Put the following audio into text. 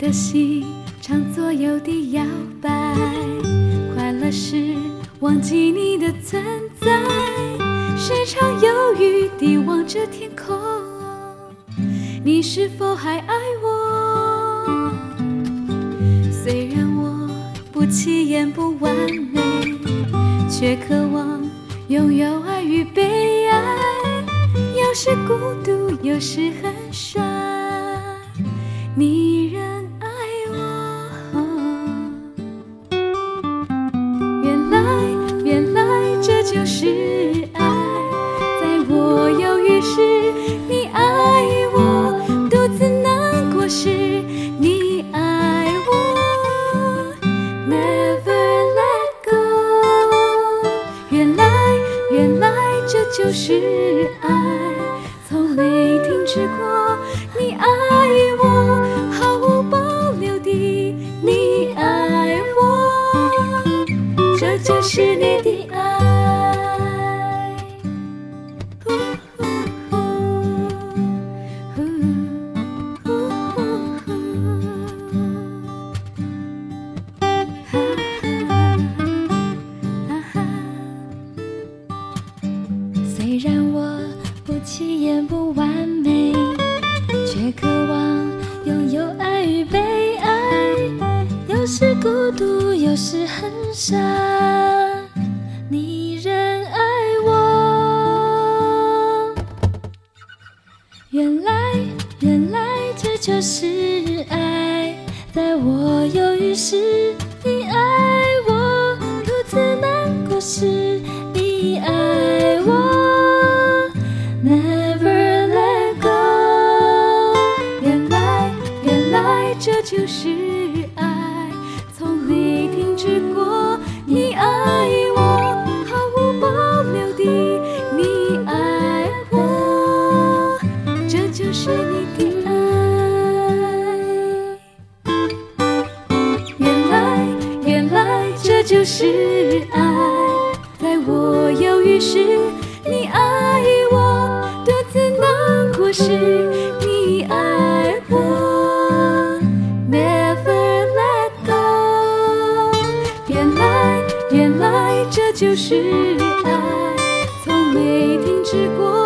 的心常左右地摇摆，快乐时忘记你的存在，时常犹豫地望着天空，你是否还爱我？虽然我不起眼不完美，却渴望拥有爱与被爱，有时孤独，有时很帅，你仍爱我。原来这就是爱，在我犹豫时你爱我，独自难过时你爱我， Never let go。 原来这就是爱，从没停止过你爱我，毫无保留地你爱我，这就是你的爱。虽然我不起眼不完美，却渴望拥有爱与被爱，有时孤独，有时很傻，你仍爱我。原来这就是爱，在我犹豫时你爱我，独自难过时你爱我， Never let go。 原来这就是爱，从没停止过你爱我，毫无保留地你爱我，这就是你的爱。原来这就是爱，在我犹豫时你爱我，独自难过时你爱我， Never let go。 原来这就是爱，从没停止过